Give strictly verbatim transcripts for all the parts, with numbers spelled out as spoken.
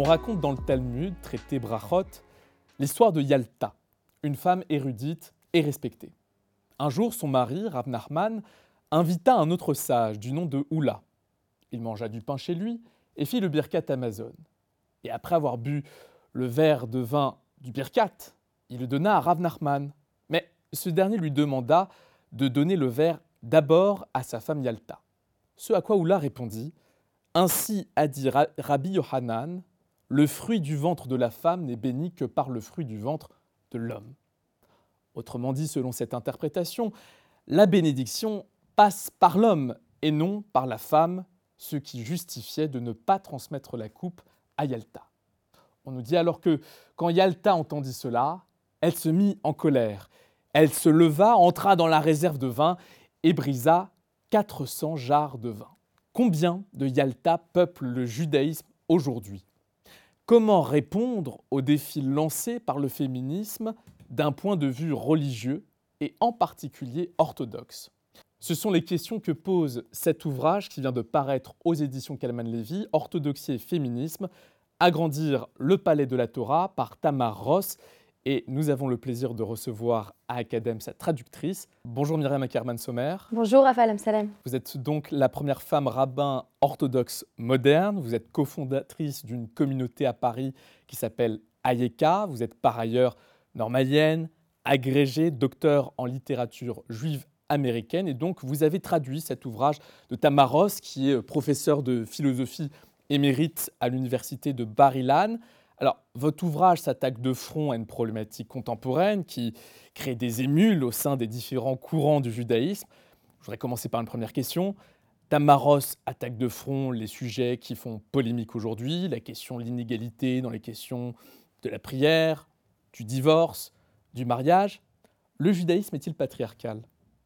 raconte dans le Talmud, traité Brachot, l'histoire de Yalta, une femme érudite et respectée. Un jour, son mari, Rav Nachman, invita un autre sage du nom de Hula. Il mangea du pain chez lui et fit le birkat Amazon. Et après avoir bu le verre de vin du birkat, il le donna à Rav Nachman. Mais ce dernier lui demanda de donner le verre d'abord à sa femme Yalta. Ce à quoi Hula répondit « Ainsi a dit Rabbi Yohanan, le fruit du ventre de la femme n'est béni que par le fruit du ventre de l'homme. » Autrement dit, selon cette interprétation, la bénédiction passe par l'homme et non par la femme, ce qui justifiait de ne pas transmettre la coupe à Yalta. On nous dit alors que quand Yalta entendit cela, elle se mit en colère. Elle se leva, entra dans la réserve de vin et brisa quatre cents jarres de vin. Combien de Yalta peuplent le judaïsme aujourd'hui ? Comment répondre aux défis lancés par le féminisme d'un point de vue religieux et en particulier orthodoxe ? Ce sont les questions que pose cet ouvrage qui vient de paraître aux éditions Kalman Levy, Orthodoxie et féminisme, Agrandir le palais de la Torah par Tamar Ross. Et nous avons le plaisir de recevoir à Academ sa traductrice. Bonjour Myriam Ackerman-Sommer. Bonjour Raphaël Amsalem. Vous êtes donc la première femme rabbin orthodoxe moderne. Vous êtes cofondatrice d'une communauté à Paris qui s'appelle Ayeka. Vous êtes par ailleurs normalienne, agrégée, docteur en littérature juive américaine. Et donc vous avez traduit cet ouvrage de Tamar Ross, qui est professeur de philosophie émérite à l'université de Bar-Ilan. Alors, votre ouvrage s'attaque de front à une problématique contemporaine qui crée des émules au sein des différents courants du judaïsme. Je voudrais commencer par une première question. Tamar Ross attaque de front les sujets qui font polémique aujourd'hui, la question de l'inégalité dans les questions de la prière, du divorce, du mariage. Le judaïsme est-il patriarcal ?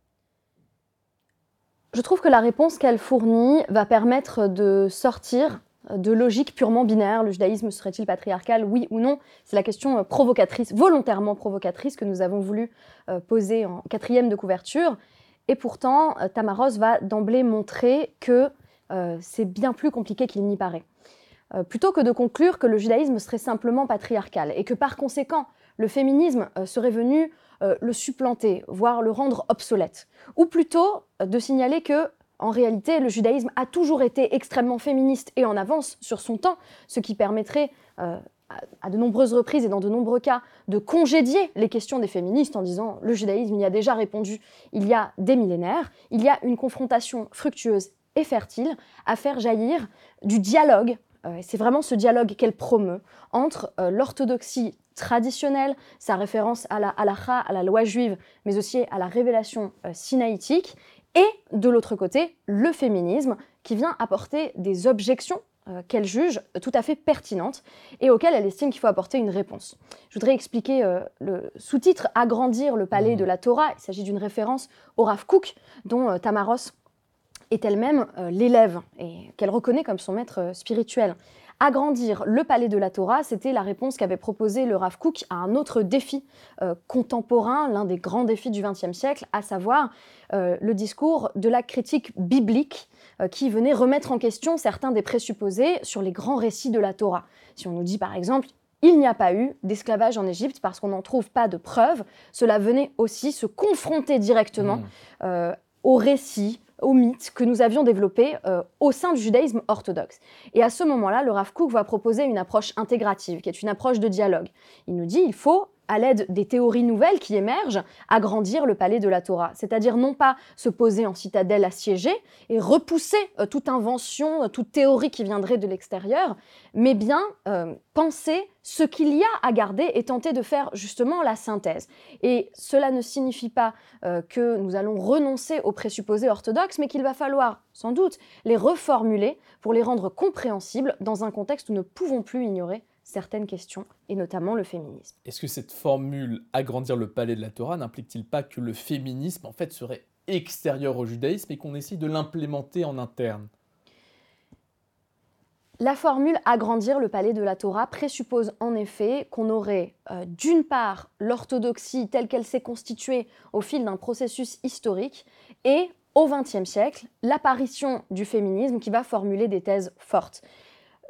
Je trouve que la réponse qu'elle fournit va permettre de sortir de logique purement binaire. Le judaïsme serait-il patriarcal, oui ou non? C'est la question provocatrice, volontairement provocatrice, que nous avons voulu euh, poser en quatrième de couverture. Et pourtant, euh, Tamar Ross va d'emblée montrer que euh, c'est bien plus compliqué qu'il n'y paraît. Euh, plutôt que de conclure que le judaïsme serait simplement patriarcal et que par conséquent, le féminisme euh, serait venu euh, le supplanter, voire le rendre obsolète. Ou plutôt euh, de signaler que en réalité, le judaïsme a toujours été extrêmement féministe et en avance sur son temps, ce qui permettrait euh, à de nombreuses reprises et dans de nombreux cas de congédier les questions des féministes en disant « le judaïsme y a déjà répondu il y a des millénaires, il y a une confrontation fructueuse et fertile à faire jaillir du dialogue ». Euh, c'est vraiment ce dialogue qu'elle promeut entre euh, l'orthodoxie traditionnelle, sa référence à la halakha, à la loi juive, mais aussi à la révélation euh, sinaïtique, et de l'autre côté, le féminisme qui vient apporter des objections euh, qu'elle juge tout à fait pertinentes et auxquelles elle estime qu'il faut apporter une réponse. Je voudrais expliquer euh, le sous-titre « Agrandir le palais de la Torah ». Il s'agit d'une référence au Rav Kook, dont euh, Tamar Ross est elle-même euh, l'élève et qu'elle reconnaît comme son maître euh, spirituel. Agrandir le palais de la Torah, c'était la réponse qu'avait proposée le Rav Kook à un autre défi euh, contemporain, l'un des grands défis du vingtième siècle, à savoir euh, le discours de la critique biblique euh, qui venait remettre en question certains des présupposés sur les grands récits de la Torah. Si on nous dit par exemple « il n'y a pas eu d'esclavage en Égypte parce qu'on n'en trouve pas de preuves », cela venait aussi se confronter directement mmh. euh, aux récits, aux mythes que nous avions développés euh, au sein du judaïsme orthodoxe. Et à ce moment-là, le Rav Kook va proposer une approche intégrative, qui est une approche de dialogue. Il nous dit qu'il faut, à l'aide des théories nouvelles qui émergent, agrandir le palais de la Torah. C'est-à-dire non pas se poser en citadelle assiégée et repousser euh, toute invention, euh, toute théorie qui viendrait de l'extérieur, mais bien euh, penser ce qu'il y a à garder et tenter de faire justement la synthèse. Et cela ne signifie pas euh, que nous allons renoncer aux présupposés orthodoxes, mais qu'il va falloir sans doute les reformuler pour les rendre compréhensibles dans un contexte où nous ne pouvons plus ignorer certaines questions, et notamment le féminisme. Est-ce que cette formule « agrandir le palais de la Torah » n'implique-t-il pas que le féminisme en fait, serait extérieur au judaïsme et qu'on essaye de l'implémenter en interne ? La formule « agrandir le palais de la Torah » présuppose en effet qu'on aurait euh, d'une part l'orthodoxie telle qu'elle s'est constituée au fil d'un processus historique et au vingtième siècle, l'apparition du féminisme qui va formuler des thèses fortes.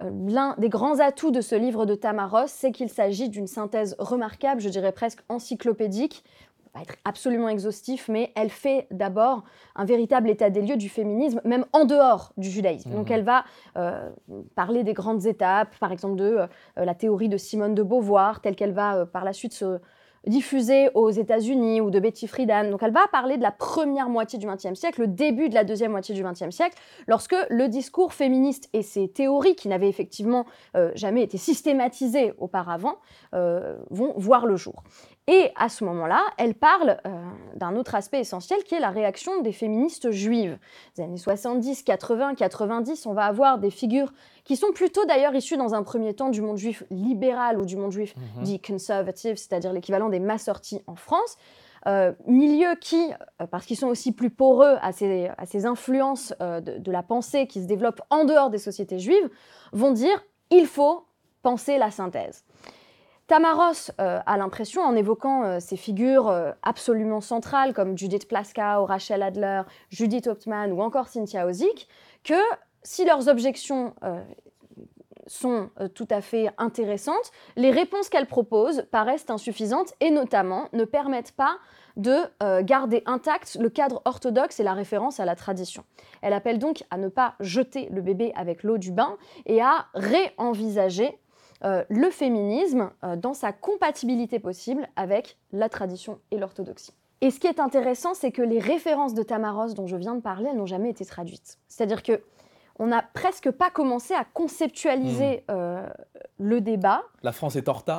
euh, l'un des grands atouts de ce livre de Tamar Ross, c'est qu'il s'agit d'une synthèse remarquable, je dirais presque encyclopédique, pas être absolument exhaustif, mais elle fait d'abord un véritable état des lieux du féminisme, même en dehors du judaïsme. Mmh. Donc elle va euh, parler des grandes étapes, par exemple de euh, la théorie de Simone de Beauvoir, telle qu'elle va euh, par la suite se diffusée aux États-Unis, ou de Betty Friedan. Donc elle va parler de la première moitié du vingtième siècle, le début de la deuxième moitié du vingtième siècle, lorsque le discours féministe et ses théories, qui n'avaient effectivement euh, jamais été systématisées auparavant, euh, vont voir le jour. Et à ce moment-là, elle parle euh, d'un autre aspect essentiel qui est la réaction des féministes juives. Des années soixante-dix, quatre-vingts, quatre-vingt-dix, on va avoir des figures qui sont plutôt d'ailleurs issues dans un premier temps du monde juif libéral ou du monde juif mmh. dit conservative, c'est-à-dire l'équivalent des massortis en France. Euh, milieux qui, euh, parce qu'ils sont aussi plus poreux à ces, à ces influences euh, de, de la pensée qui se développent en dehors des sociétés juives, vont dire « il faut penser la synthèse ». Tamar Ross euh, a l'impression, en évoquant euh, ces figures euh, absolument centrales comme Judith Plaskow, Rachel Adler, Judith Hauptmann ou encore Cynthia Ozick, que si leurs objections euh, sont euh, tout à fait intéressantes, les réponses qu'elles proposent paraissent insuffisantes et notamment ne permettent pas de euh, garder intact le cadre orthodoxe et la référence à la tradition. Elle appelle donc à ne pas jeter le bébé avec l'eau du bain et à réenvisager Euh, le féminisme euh, dans sa compatibilité possible avec la tradition et l'orthodoxie. Et ce qui est intéressant, c'est que les références de Tamar Ross dont je viens de parler, elles n'ont jamais été traduites. C'est-à-dire qu'on n'a presque pas commencé à conceptualiser mmh. euh, le débat. La France est en retard ?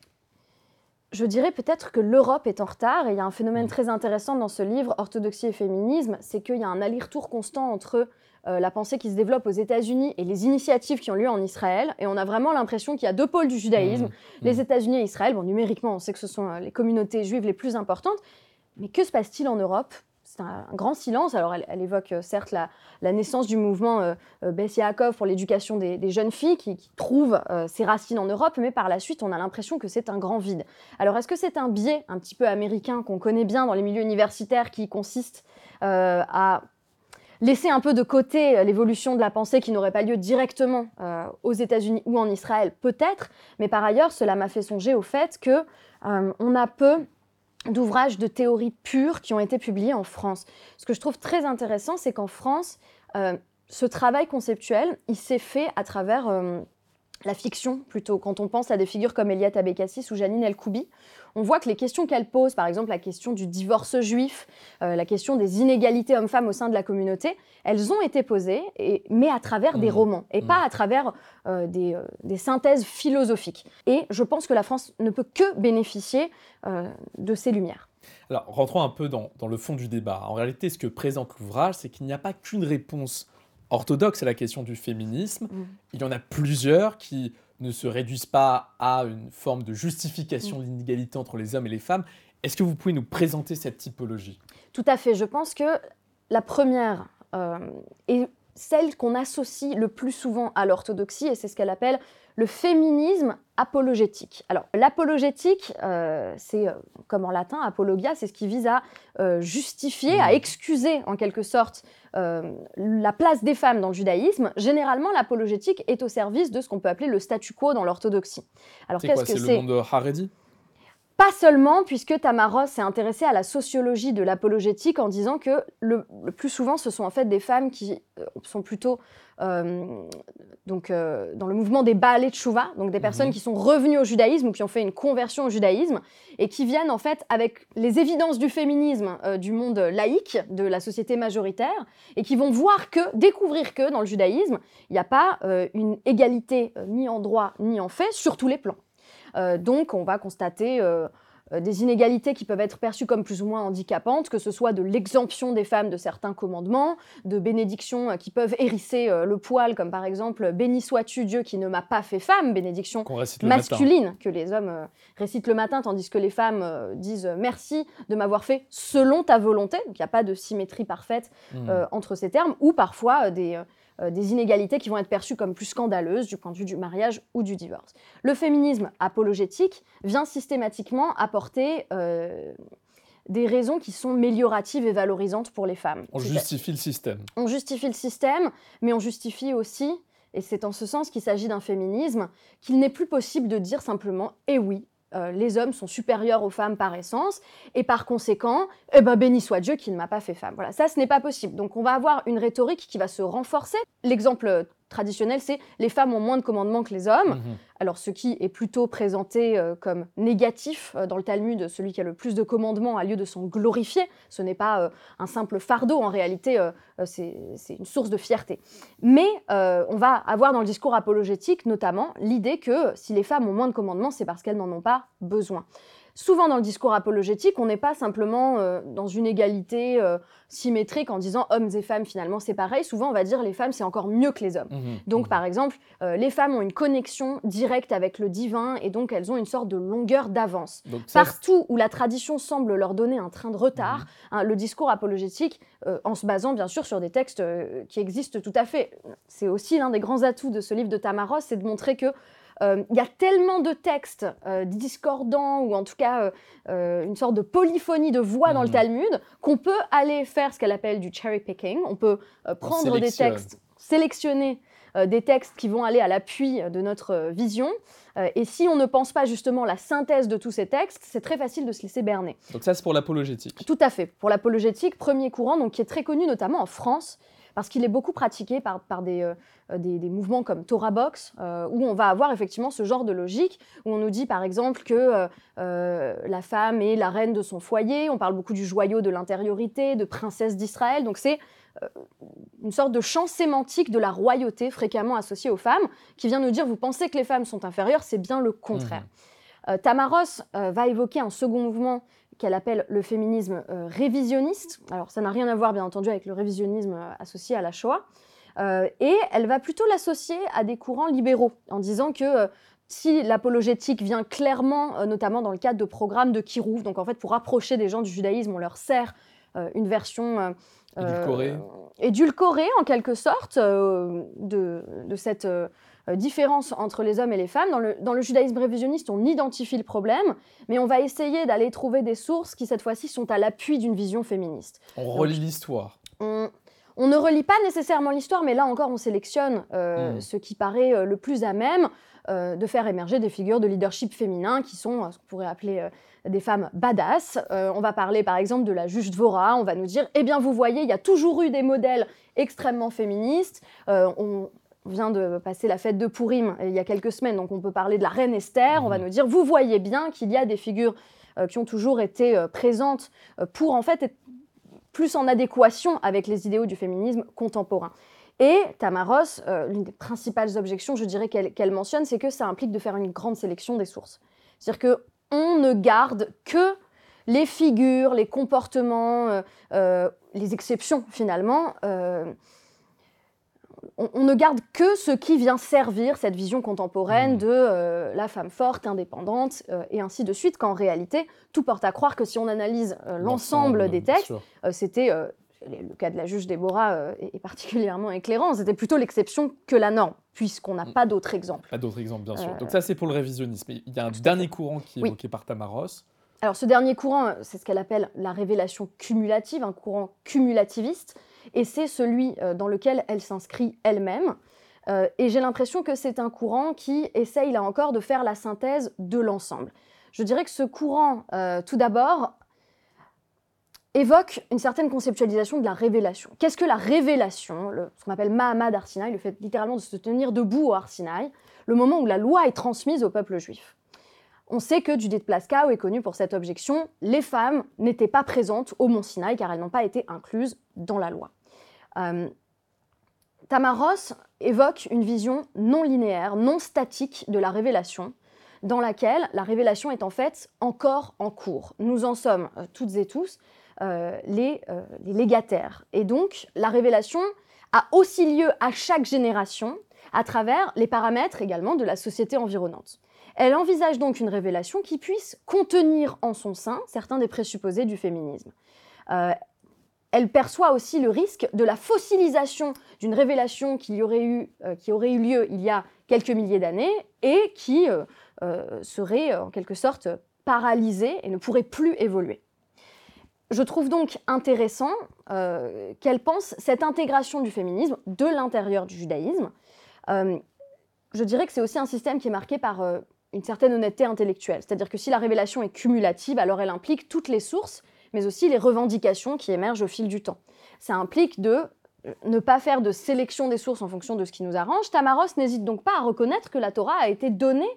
Je dirais peut-être que l'Europe est en retard, et il y a un phénomène mmh. très intéressant dans ce livre, Orthodoxie et féminisme, c'est qu'il y a un aller-retour constant entre euh, la pensée qui se développe aux États-Unis et les initiatives qui ont lieu en Israël, et on a vraiment l'impression qu'il y a deux pôles du judaïsme, mmh. les mmh. États-Unis et Israël. Bon, numériquement, on sait que ce sont euh, les communautés juives les plus importantes, mais que se passe-t-il en Europe ? C'est un, un grand silence. Alors, elle, elle évoque euh, certes la, la naissance du mouvement euh, euh, Beth Yaakov pour l'éducation des, des jeunes filles qui, qui trouvent euh, ses racines en Europe, mais par la suite, on a l'impression que c'est un grand vide. Alors, est-ce que c'est un biais un petit peu américain qu'on connaît bien dans les milieux universitaires qui consiste euh, à laisser un peu de côté l'évolution de la pensée qui n'aurait pas lieu directement euh, aux États-Unis ou en Israël, peut-être, mais par ailleurs, cela m'a fait songer au fait qu'on euh, a peu d'ouvrages de théorie pure qui ont été publiés en France. Ce que je trouve très intéressant, c'est qu'en France, euh, ce travail conceptuel, il s'est fait à travers euh, la fiction, plutôt. Quand on pense à des figures comme Eliette Abécassis ou Janine El-Koubi, on voit que les questions qu'elle pose, par exemple la question du divorce juif, euh, la question des inégalités hommes-femmes au sein de la communauté, elles ont été posées, et, mais à travers mmh. des romans, et mmh. pas à travers euh, des, euh, des synthèses philosophiques. Et je pense que la France ne peut que bénéficier euh, de ces lumières. Alors, rentrons un peu dans, dans le fond du débat. En réalité, ce que présente l'ouvrage, c'est qu'il n'y a pas qu'une réponse orthodoxe à la question du féminisme. Mmh. Il y en a plusieurs qui ne se réduisent pas à une forme de justification mmh. de l'inégalité entre les hommes et les femmes. Est-ce que vous pouvez nous présenter cette typologie ? Tout à fait. Je pense que la première euh, est celle qu'on associe le plus souvent à l'orthodoxie, et c'est ce qu'elle appelle le féminisme apologétique. Alors, l'apologétique, euh, c'est, euh, comme en latin, apologia, c'est ce qui vise à euh, justifier, mmh. à excuser, en quelque sorte, euh, la place des femmes dans le judaïsme. Généralement, l'apologétique est au service de ce qu'on peut appeler le statu quo dans l'orthodoxie. Alors, c'est qu'est-ce quoi, que c'est c'est le monde Haredi ? Pas seulement, puisque Tamar Ross s'est intéressée à la sociologie de l'apologétique en disant que le, le plus souvent, ce sont en fait des femmes qui euh, sont plutôt euh, donc, euh, dans le mouvement des Baalei Teshuvah, donc des personnes mmh. qui sont revenues au judaïsme ou qui ont fait une conversion au judaïsme et qui viennent en fait avec les évidences du féminisme euh, du monde laïque, de la société majoritaire, et qui vont voir que, découvrir que dans le judaïsme, il n'y a pas euh, une égalité euh, ni en droit ni en fait sur tous les plans. Euh, donc, on va constater euh, euh, des inégalités qui peuvent être perçues comme plus ou moins handicapantes, que ce soit de l'exemption des femmes de certains commandements, de bénédictions euh, qui peuvent hérisser euh, le poil, comme par exemple « Béni sois-tu Dieu qui ne m'a pas fait femme », bénédiction masculine que les hommes euh, récitent le matin, tandis que les femmes euh, disent « Merci de m'avoir fait selon ta volonté ». Donc, il n'y a pas de symétrie parfaite euh, mmh. entre ces termes, ou parfois euh, des... Euh, Euh, des inégalités qui vont être perçues comme plus scandaleuses du point de vue du mariage ou du divorce. Le féminisme apologétique vient systématiquement apporter euh, des raisons qui sont mélioratives et valorisantes pour les femmes. On justifie le système. On justifie le système, mais on justifie aussi Et c'est en ce sens qu'il s'agit d'un féminisme qu'il n'est plus possible de dire simplement « eh oui ». Euh, les hommes sont supérieurs aux femmes par essence, et par conséquent, eh ben, béni soit Dieu qui ne m'a pas fait femme. Voilà, ça, ce n'est pas possible. Donc on va avoir une rhétorique qui va se renforcer. L'exemple traditionnel, c'est « les femmes ont moins de commandements que les hommes mmh. ». Alors ce qui est plutôt présenté euh, comme négatif euh, dans le Talmud, celui qui a le plus de commandements a lieu de s'en glorifier. Ce n'est pas euh, un simple fardeau, en réalité, euh, c'est, c'est une source de fierté. Mais euh, on va avoir dans le discours apologétique, notamment, l'idée que si les femmes ont moins de commandements, c'est parce qu'elles n'en ont pas besoin. Souvent dans le discours apologétique, on n'est pas simplement euh, dans une égalité euh, symétrique en disant hommes et femmes finalement c'est pareil. Souvent on va dire les femmes c'est encore mieux que les hommes. Mmh, donc mmh. par exemple, euh, les femmes ont une connexion directe avec le divin et donc elles ont une sorte de longueur d'avance. Donc, ça, Partout où la tradition semble leur donner un train de retard, mmh. hein, le discours apologétique, euh, en se basant bien sûr sur des textes euh, qui existent tout à fait. C'est aussi l'un des grands atouts de ce livre de Tamaros, c'est de montrer que il euh, y a tellement de textes euh, discordants, ou en tout cas euh, euh, une sorte de polyphonie de voix mmh. dans le Talmud, qu'on peut aller faire ce qu'elle appelle du cherry picking. On peut euh, prendre des textes, sélectionner euh, des textes qui vont aller à l'appui de notre euh, vision. Euh, et si on ne pense pas justement la synthèse de tous ces textes, c'est très facile de se laisser berner. Donc ça, c'est pour l'apologétique. Tout à fait. Pour l'apologétique, premier courant, donc, qui est très connu notamment en France, parce qu'il est beaucoup pratiqué par, par des, euh, des, des mouvements comme Torah Box, euh, où on va avoir effectivement ce genre de logique, où on nous dit par exemple que euh, euh, la femme est la reine de son foyer, on parle beaucoup du joyau de l'intériorité, de princesse d'Israël, donc c'est euh, une sorte de champ sémantique de la royauté fréquemment associée aux femmes, qui vient nous dire, vous pensez que les femmes sont inférieures, c'est bien le contraire. Mmh. Euh, Tamaros euh, va évoquer un second mouvement qu'elle appelle le féminisme euh, révisionniste. Alors, ça n'a rien à voir, bien entendu, avec le révisionnisme euh, associé à la Shoah. Euh, et elle va plutôt l'associer à des courants libéraux, en disant que euh, si l'apologétique vient clairement, euh, notamment dans le cadre de programmes de Kirouv, donc en fait, pour rapprocher des gens du judaïsme, on leur sert euh, une version euh, édulcorée. Euh, édulcorée, en quelque sorte, euh, de, de cette... Euh, différence entre les hommes et les femmes. Dans le, dans le judaïsme révisionniste, on identifie le problème, mais on va essayer d'aller trouver des sources qui, cette fois-ci, sont à l'appui d'une vision féministe. On Donc, relit l'histoire. On, on ne relit pas nécessairement l'histoire, mais là encore, on sélectionne euh, mmh. ce qui paraît euh, le plus à même euh, de faire émerger des figures de leadership féminin qui sont euh, ce qu'on pourrait appeler euh, des femmes badass. Euh, on va parler, par exemple, de la juge Dvorah. On va nous dire, eh bien, vous voyez, il y a toujours eu des modèles extrêmement féministes. Euh, on... On vient de passer la fête de Pourim il y a quelques semaines, donc on peut parler de la reine Esther. Mmh. On va nous dire, vous voyez bien qu'il y a des figures euh, qui ont toujours été euh, présentes euh, pour en fait être plus en adéquation avec les idéaux du féminisme contemporain. Et Tamaros, euh, l'une des principales objections, je dirais qu'elle, qu'elle mentionne, c'est que ça implique de faire une grande sélection des sources. C'est-à-dire qu'on ne garde que les figures, les comportements, euh, euh, les exceptions finalement. Euh, On, on ne garde que ce qui vient servir cette vision contemporaine mmh. de euh, la femme forte, indépendante, euh, et ainsi de suite, qu'en réalité, tout porte à croire que si on analyse euh, l'ensemble, l'ensemble des textes, euh, c'était, euh, le cas de la juge Déborah euh, est, est particulièrement éclairant, c'était plutôt l'exception que la norme, puisqu'on n'a mmh. pas d'autres exemples. Pas d'autres exemples, bien sûr. Euh, Donc ça, c'est pour le révisionnisme. Il y a un dernier courant qui est oui. évoqué par Tamaros. Alors ce dernier courant, c'est ce qu'elle appelle la révélation cumulative, un courant cumulativiste, et c'est celui euh, dans lequel elle s'inscrit elle-même. Euh, et j'ai l'impression que c'est un courant qui essaye, là encore, de faire la synthèse de l'ensemble. Je dirais que ce courant, euh, tout d'abord, évoque une certaine conceptualisation de la révélation. Qu'est-ce que la révélation, le, ce qu'on appelle Mahamad Har Sinaï, le fait littéralement de se tenir debout au Har Sinaï, le moment où la loi est transmise au peuple juif? On sait que Judith Plaskow est connue pour cette objection. Les femmes n'étaient pas présentes au Mont Sinaï car elles n'ont pas été incluses dans la loi. Euh, Tamaros évoque une vision non linéaire, non statique de la révélation, dans laquelle la révélation est en fait encore en cours. Nous en sommes euh, toutes et tous euh, les, euh, les légataires. Et donc, la révélation a aussi lieu à chaque génération, à travers les paramètres également de la société environnante. Elle envisage donc une révélation qui puisse contenir en son sein certains des présupposés du féminisme. Euh, elle perçoit aussi le risque de la fossilisation d'une révélation qui aurait eu, euh, qui aurait eu lieu il y a quelques milliers d'années et qui euh, euh, serait en quelque sorte paralysée et ne pourrait plus évoluer. Je trouve donc intéressant euh, qu'elle pense cette intégration du féminisme de l'intérieur du judaïsme, Euh, je dirais que c'est aussi un système qui est marqué par euh, une certaine honnêteté intellectuelle. C'est-à-dire que si la révélation est cumulative, alors elle implique toutes les sources, mais aussi les revendications qui émergent au fil du temps. Ça implique de ne pas faire de sélection des sources en fonction de ce qui nous arrange. Tamaros n'hésite donc pas à reconnaître que la Torah a été donnée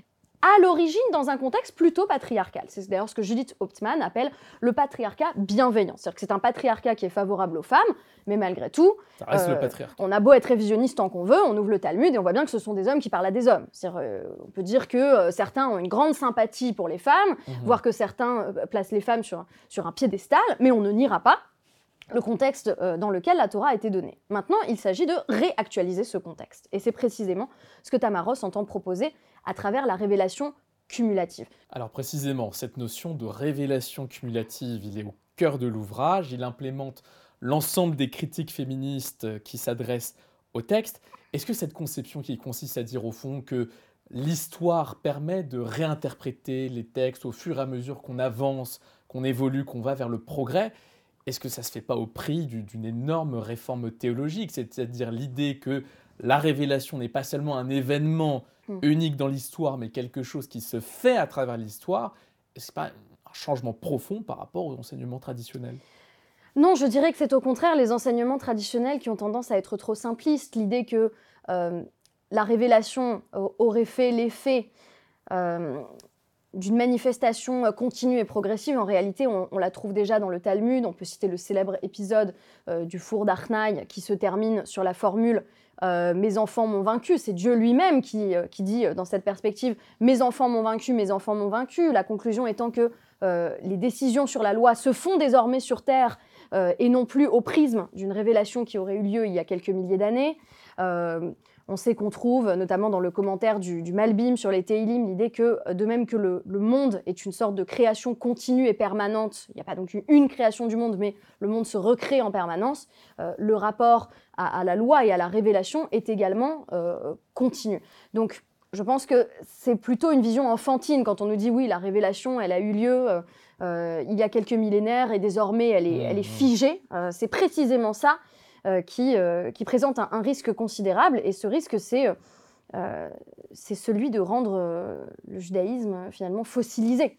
à l'origine dans un contexte plutôt patriarcal. C'est d'ailleurs ce que Judith Hauptmann appelle le patriarcat bienveillant. C'est-à-dire que c'est un patriarcat qui est favorable aux femmes, mais malgré tout, Ça reste euh, le patriarcat. on a beau être révisionniste tant qu'on veut, on ouvre le Talmud et on voit bien que ce sont des hommes qui parlent à des hommes. Euh, on peut dire que euh, certains ont une grande sympathie pour les femmes, mmh. voire que certains euh, placent les femmes sur, sur un piédestal, mais on ne niera pas le contexte euh, dans lequel la Torah a été donnée. Maintenant, il s'agit de réactualiser ce contexte. Et c'est précisément ce que Tamaros entend proposer à travers la révélation cumulative. Alors précisément, cette notion de révélation cumulative, il est au cœur de l'ouvrage, il implémente l'ensemble des critiques féministes qui s'adressent au texte. Est-ce que cette conception qui consiste à dire au fond que l'histoire permet de réinterpréter les textes au fur et à mesure qu'on avance, qu'on évolue, qu'on va vers le progrès, est-ce que ça ne se fait pas au prix d'une énorme réforme théologique, c'est-à-dire l'idée que la révélation n'est pas seulement un événement mmh. unique dans l'histoire, mais quelque chose qui se fait à travers l'histoire? Est-ce pas un changement profond par rapport aux enseignements traditionnels? Non, je dirais que c'est au contraire les enseignements traditionnels qui ont tendance à être trop simplistes. L'idée que euh, la révélation aurait fait l'effet euh, d'une manifestation continue et progressive, en réalité, on, on la trouve déjà dans le Talmud. On peut citer le célèbre épisode euh, du four d'Arnaï qui se termine sur la formule euh, « Mes enfants m'ont vaincu ». C'est Dieu lui-même qui, euh, qui dit euh, dans cette perspective « Mes enfants m'ont vaincu, mes enfants m'ont vaincu ». La conclusion étant que euh, les décisions sur la loi se font désormais sur terre euh, et non plus au prisme d'une révélation qui aurait eu lieu il y a quelques milliers d'années. Euh, On sait qu'on trouve, notamment dans le commentaire du, du Malbim sur les Teilim, l'idée que, de même que le, le monde est une sorte de création continue et permanente, il n'y a pas donc une création du monde, mais le monde se recrée en permanence, euh, le rapport à, à la loi et à la révélation est également euh, continu. Donc, je pense que c'est plutôt une vision enfantine quand on nous dit oui, la révélation, elle a eu lieu euh, euh, il y a quelques millénaires et désormais elle est, elle est figée. Euh, c'est précisément ça. Euh, qui, euh, qui présente un, un risque considérable. Et ce risque, c'est, euh, c'est celui de rendre euh, le judaïsme finalement fossilisé.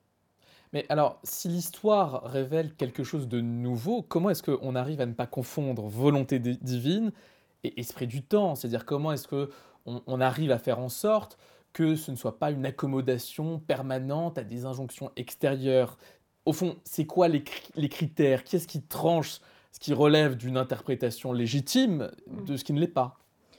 Mais alors, si l'histoire révèle quelque chose de nouveau, comment est-ce qu'on arrive à ne pas confondre volonté divine et esprit du temps? C'est-à-dire, comment est-ce qu'on on arrive à faire en sorte que ce ne soit pas une accommodation permanente à des injonctions extérieures? Au fond, c'est quoi les, les critères? Qu'est-ce qui tranche ce qui relève d'une interprétation légitime de ce qui ne l'est pas?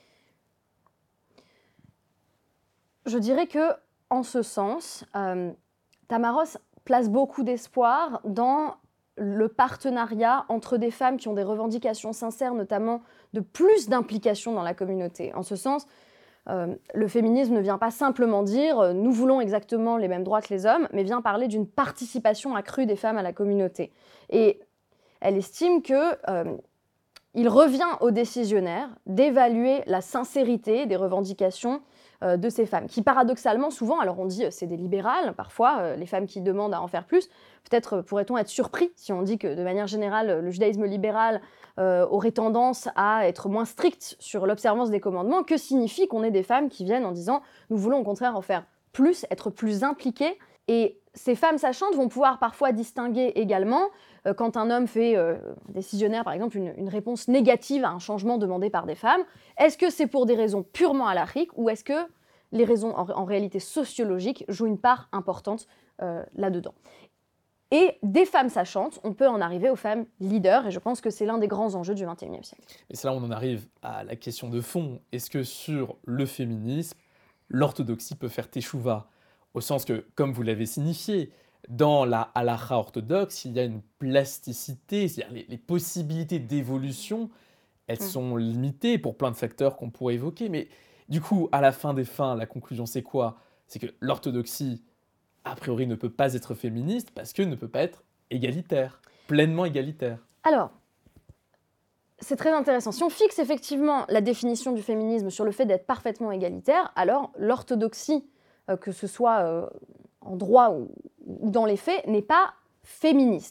Je dirais que, en ce sens, euh, Tamaros place beaucoup d'espoir dans le partenariat entre des femmes qui ont des revendications sincères, notamment de plus d'implication dans la communauté. En ce sens, euh, le féminisme ne vient pas simplement dire euh, « nous voulons exactement les mêmes droits que les hommes », mais vient parler d'une participation accrue des femmes à la communauté. Et elle estime qu'il euh, revient aux décisionnaires d'évaluer la sincérité des revendications euh, de ces femmes, qui paradoxalement, souvent, alors on dit euh, c'est des libérales, parfois, euh, les femmes qui demandent à en faire plus, peut-être euh, pourrait-on être surpris si on dit que de manière générale, le judaïsme libéral euh, aurait tendance à être moins strict sur l'observance des commandements. Que signifie qu'on ait des femmes qui viennent en disant « nous voulons au contraire en faire plus, être plus impliquées ». Et ces femmes sachantes vont pouvoir parfois distinguer également euh, quand un homme fait, euh, un décisionnaire par exemple, une, une réponse négative à un changement demandé par des femmes. Est-ce que c'est pour des raisons purement halachiques ou est-ce que les raisons en, en réalité sociologiques jouent une part importante euh, là-dedans? Et des femmes sachantes, on peut en arriver aux femmes leaders, et je pense que c'est l'un des grands enjeux du vingt et unième siècle. Et c'est là où on en arrive à la question de fond. Est-ce que sur le féminisme, l'orthodoxie peut faire teshuva? Au sens que, comme vous l'avez signifié, dans la halakha orthodoxe, il y a une plasticité, c'est-à-dire les, les possibilités d'évolution, elles mmh. sont limitées pour plein de facteurs qu'on pourrait évoquer. Mais du coup, à la fin des fins, la conclusion, c'est quoi? C'est que l'orthodoxie, a priori, ne peut pas être féministe parce qu'elle ne peut pas être égalitaire, pleinement égalitaire. Alors, c'est très intéressant. Si on fixe effectivement la définition du féminisme sur le fait d'être parfaitement égalitaire, alors l'orthodoxie, euh, que ce soit euh, en droit ou, ou dans les faits, n'est pas féministe.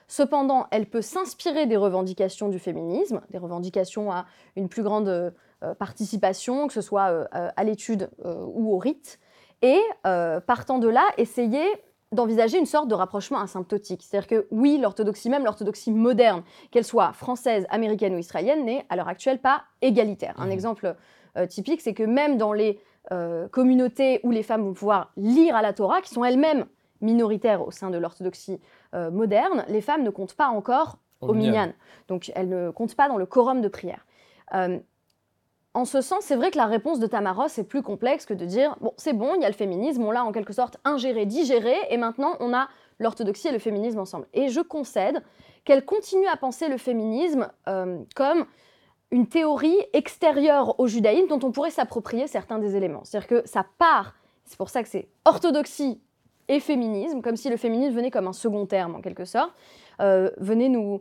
Cependant, elle peut s'inspirer des revendications du féminisme, des revendications à une plus grande euh, participation, que ce soit euh, à l'étude euh, ou au rite, et euh, partant de là, essayer d'envisager une sorte de rapprochement asymptotique. C'est-à-dire que oui, l'orthodoxie, même l'orthodoxie moderne, qu'elle soit française, américaine ou israélienne, n'est à l'heure actuelle pas égalitaire. Mmh. Un exemple euh, typique, c'est que même dans les euh, communautés où les femmes vont pouvoir lire à la Torah, qui sont elles-mêmes minoritaires au sein de l'orthodoxie euh, moderne, les femmes ne comptent pas encore au, au minyan. Donc elles ne comptent pas dans le quorum de prière. Euh, En ce sens, c'est vrai que la réponse de Tamaros est plus complexe que de dire « bon, c'est bon, il y a le féminisme, on l'a en quelque sorte ingéré, digéré, et maintenant on a l'orthodoxie et le féminisme ensemble ». Et je concède qu'elle continue à penser le féminisme euh, comme une théorie extérieure au judaïsme dont on pourrait s'approprier certains des éléments. C'est-à-dire que ça part, c'est pour ça que c'est orthodoxie et féminisme, comme si le féminisme venait comme un second terme en quelque sorte, euh, venait nous...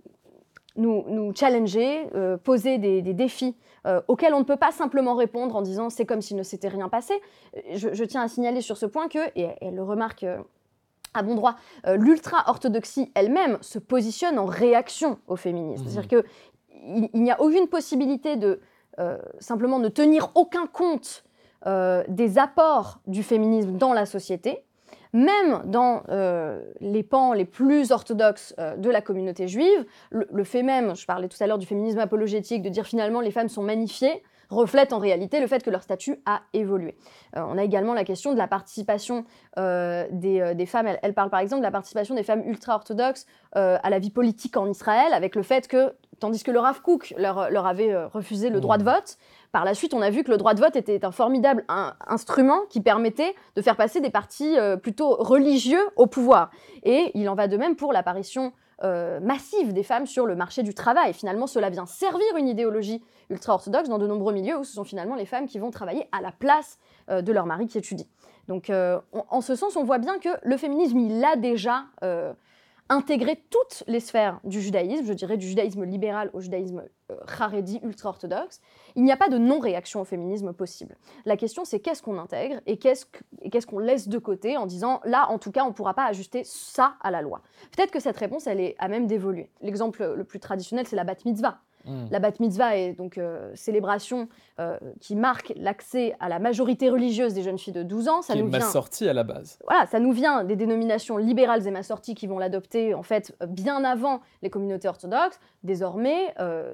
Nous, nous challenger, euh, poser des, des défis euh, auxquels on ne peut pas simplement répondre en disant c'est comme s'il ne s'était rien passé. Je, je tiens à signaler sur ce point que, et elle le remarque euh, à bon droit, euh, l'ultra-orthodoxie elle-même se positionne en réaction au féminisme. Mmh. C'est-à-dire qu'il il n'y a aucune possibilité de euh, simplement ne tenir aucun compte euh, des apports du féminisme dans la société. Même dans euh, les pans les plus orthodoxes euh, de la communauté juive, le, le fait même, je parlais tout à l'heure du féminisme apologétique, de dire finalement les femmes sont magnifiées, reflète en réalité le fait que leur statut a évolué. Euh, on a également la question de la participation euh, des, euh, des femmes. Elle, elle parle par exemple de la participation des femmes ultra-orthodoxes euh, à la vie politique en Israël, avec le fait que, tandis que le Rav Kook leur, leur avait euh, refusé le droit de vote, par la suite, on a vu que le droit de vote était un formidable un, instrument qui permettait de faire passer des partis euh, plutôt religieux au pouvoir. Et il en va de même pour l'apparition euh, massive des femmes sur le marché du travail. Finalement, cela vient servir une idéologie ultra-orthodoxe dans de nombreux milieux où ce sont finalement les femmes qui vont travailler à la place euh, de leur mari qui étudie. Donc, euh, on, en ce sens, on voit bien que le féminisme, il a déjà... Euh, intégrer toutes les sphères du judaïsme, je dirais du judaïsme libéral au judaïsme euh, haredi, ultra-orthodoxe. Il n'y a pas de non-réaction au féminisme possible. La question, c'est qu'est-ce qu'on intègre et qu'est-ce, que, et qu'est-ce qu'on laisse de côté en disant, là, en tout cas, on ne pourra pas ajuster ça à la loi. Peut-être que cette réponse, elle est à même d'évoluer. L'exemple le plus traditionnel, c'est la bat mitzvah. Mmh. La bat mitzvah est donc euh, célébration euh, qui marque l'accès à la majorité religieuse des jeunes filles de douze ans. Ça qui nous est vient, massorti à la base. Voilà, ça nous vient des dénominations libérales et massorties qui vont l'adopter en fait bien avant les communautés orthodoxes. Désormais, euh,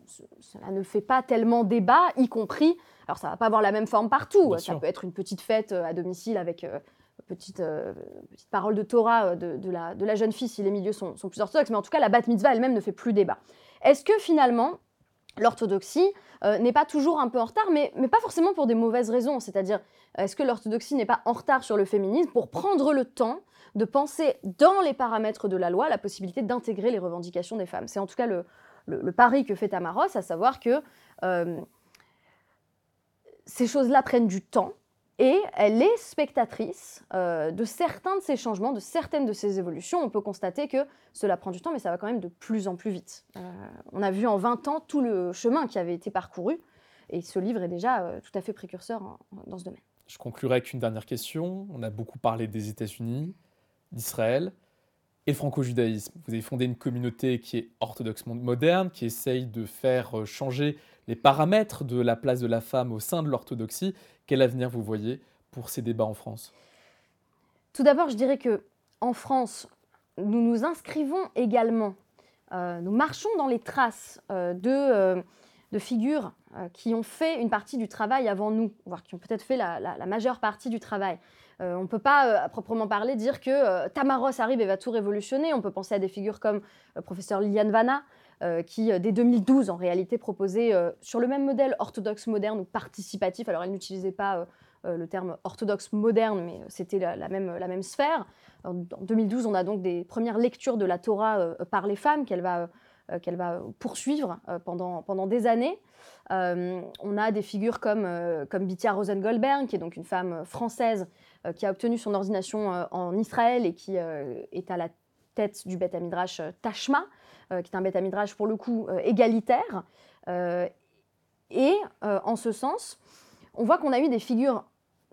cela ne fait pas tellement débat, y compris. Alors ça va pas avoir la même forme partout. Bien ça sûr. Peut être une petite fête à domicile avec euh, petite, euh, petite parole de Torah de, de, la, de la jeune fille si les milieux sont, sont plus orthodoxes. Mais en tout cas, la bat mitzvah elle-même ne fait plus débat. Est-ce que finalement, l'orthodoxie euh, n'est pas toujours un peu en retard, mais, mais pas forcément pour des mauvaises raisons. C'est-à-dire, est-ce que l'orthodoxie n'est pas en retard sur le féminisme pour prendre le temps de penser dans les paramètres de la loi la possibilité d'intégrer les revendications des femmes? C'est en tout cas le, le, le pari que fait Tamaros, à savoir que euh, ces choses-là prennent du temps. Et elle est spectatrice euh, de certains de ces changements, de certaines de ces évolutions. On peut constater que cela prend du temps, mais ça va quand même de plus en plus vite. Euh, on a vu en vingt ans tout le chemin qui avait été parcouru, et ce livre est déjà euh, tout à fait précurseur en, en, dans ce domaine. Je conclurai avec une dernière question. On a beaucoup parlé des États-Unis, d'Israël et le franco-judaïsme. Vous avez fondé une communauté qui est orthodoxe moderne, qui essaye de faire changer les paramètres de la place de la femme au sein de l'orthodoxie. Quel avenir vous voyez pour ces débats en France? Tout d'abord, je dirais qu'en France, nous nous inscrivons également, euh, nous marchons dans les traces euh, de, euh, de figures euh, qui ont fait une partie du travail avant nous, voire qui ont peut-être fait la, la, la majeure partie du travail. Euh, on ne peut pas, euh, à proprement parler, dire que euh, Tamaros arrive et va tout révolutionner. On peut penser à des figures comme le professeur Liliane Vanna, Euh, qui, euh, dès deux mille douze, en réalité, proposait, euh, sur le même modèle orthodoxe moderne ou participatif, alors elle n'utilisait pas euh, euh, le terme orthodoxe moderne, mais c'était la, la, même, la même sphère. En, en deux mille douze, on a donc des premières lectures de la Torah euh, par les femmes qu'elle va, euh, qu'elle va poursuivre euh, pendant, pendant des années. Euh, on a des figures comme, euh, comme Bitya Rosengoldberg, qui est donc une femme française euh, qui a obtenu son ordination euh, en Israël et qui euh, est à la tête du Beth Midrash euh, Tashma, Euh, qui est un Beth Midrash pour le coup euh, égalitaire. Euh, et euh, en ce sens, on voit qu'on a eu des figures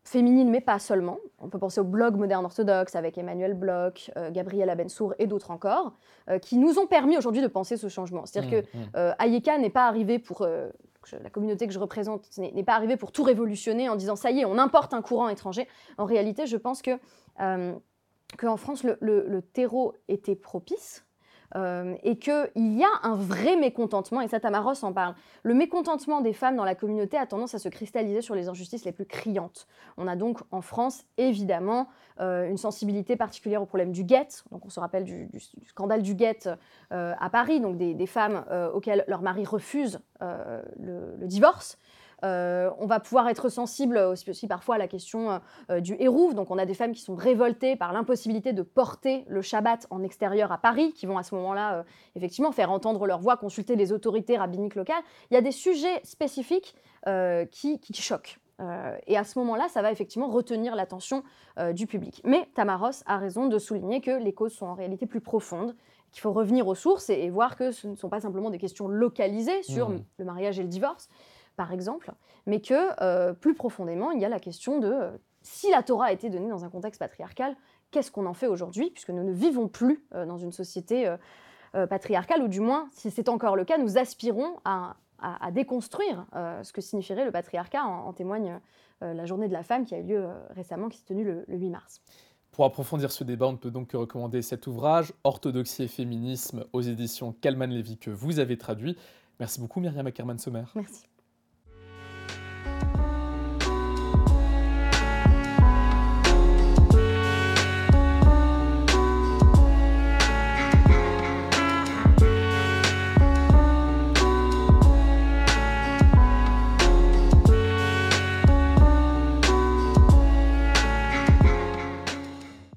féminines, mais pas seulement. On peut penser au blog moderne orthodoxe avec Emmanuel Bloch, euh, Gabriela Bensour et d'autres encore, euh, qui nous ont permis aujourd'hui de penser ce changement. C'est-à-dire Mmh, que mmh. euh, Hayeka n'est pas arrivé pour... euh, je- la communauté que je représente n'est n'est pas arrivée pour tout révolutionner en disant ça y est, on importe un courant étranger. En réalité, je pense que euh, qu'en France, le, le- le terreau était propice. Euh, et qu'il y a un vrai mécontentement, et ça Tamaros en parle. Le mécontentement des femmes dans la communauté a tendance à se cristalliser sur les injustices les plus criantes. On a donc en France, évidemment, euh, une sensibilité particulière au problème du guet. Donc on se rappelle du, du- du scandale du guet euh, à Paris, donc des, des femmes euh, auxquelles leur mari refuse euh, le, le divorce. Euh, on va pouvoir être sensible aussi, aussi parfois à la question euh, du hérouf. Donc on a des femmes qui sont révoltées par l'impossibilité de porter le Shabbat en extérieur à Paris, qui vont à ce moment-là euh, effectivement faire entendre leur voix, consulter les autorités rabbiniques locales. Il y a des sujets spécifiques euh, qui, qui choquent. Euh, et à ce moment-là, ça va effectivement retenir l'attention euh, du public. Mais Tamaros a raison de souligner que les causes sont en réalité plus profondes, qu'il faut revenir aux sources et, et voir que ce ne sont pas simplement des questions localisées sur Mmh. le mariage et le divorce, par exemple, mais que euh, plus profondément, il y a la question de euh, si la Torah a été donnée dans un contexte patriarcal, qu'est-ce qu'on en fait aujourd'hui, puisque nous ne vivons plus euh, dans une société euh, euh, patriarcale, ou du moins, si c'est encore le cas, nous aspirons à, à- à déconstruire euh, ce que signifierait le patriarcat. En, en témoigne euh, la journée de la femme qui a eu lieu euh, récemment, qui s'est tenue le, le huit mars. Pour approfondir ce débat, on ne peut donc que recommander cet ouvrage, Orthodoxie et féminisme, aux éditions Kalman Levy, que vous avez traduit. Merci beaucoup Myriam Ackerman-Sommer. Merci.